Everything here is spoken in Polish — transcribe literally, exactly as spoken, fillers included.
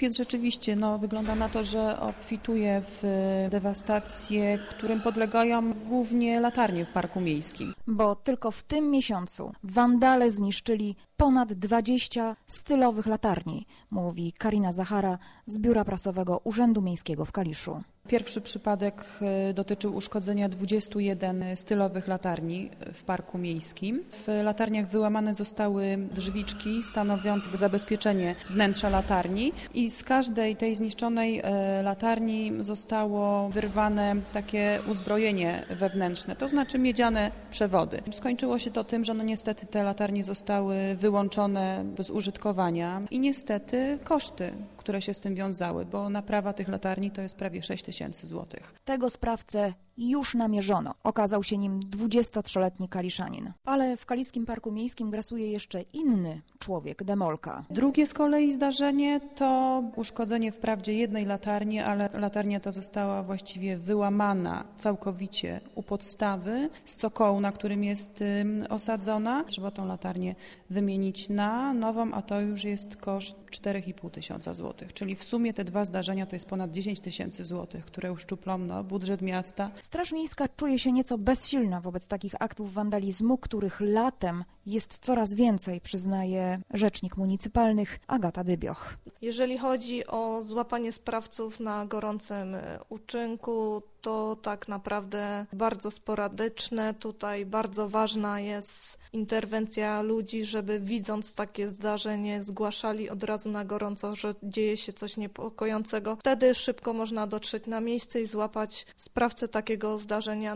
Lipiec rzeczywiście no, wygląda na to, że obfituje w dewastacje, którym podlegają głównie latarnie w Parku Miejskim. Bo tylko w tym miesiącu wandale zniszczyli ponad dwadzieścia stylowych latarni, mówi Karina Zachara z Biura Prasowego Urzędu Miejskiego w Kaliszu. Pierwszy przypadek dotyczył uszkodzenia dwudziestu jeden stylowych latarni w Parku Miejskim. W latarniach wyłamane zostały drzwiczki stanowiące zabezpieczenie wnętrza latarni i z każdej tej zniszczonej latarni zostało wyrwane takie uzbrojenie wewnętrzne, to znaczy miedziane przewody. Skończyło się to tym, że no niestety te latarnie zostały wyłączone z użytkowania i niestety koszty, które się z tym wiązały, bo naprawa tych latarni to jest prawie sześć tysięcy złotych. Tego sprawcę już namierzono. Okazał się nim dwudziestotrzyletni kaliszanin. Ale w Kaliskim Parku Miejskim grasuje jeszcze inny człowiek, demolka. Drugie z kolei zdarzenie to uszkodzenie wprawdzie jednej latarni, ale latarnia ta została właściwie wyłamana całkowicie u podstawy z cokołu, na którym jest osadzona. Trzeba tą latarnię wymienić na nową, a to już jest koszt cztery i pół tysiąca złotych. Czyli w sumie te dwa zdarzenia to jest ponad dziesięć tysięcy złotych, które uszczuplą no, budżet miasta. Straż Miejska czuje się nieco bezsilna wobec takich aktów wandalizmu, których latem jest coraz więcej, przyznaje rzecznik municypalnych Agata Dybioch. Jeżeli chodzi o złapanie sprawców na gorącym uczynku, to tak naprawdę bardzo sporadyczne. Tutaj bardzo ważna jest interwencja ludzi, żeby widząc takie zdarzenie zgłaszali od razu na gorąco, że dzieje się coś niepokojącego. Wtedy szybko można dotrzeć na miejsce i złapać sprawcę takiego zdarzenia.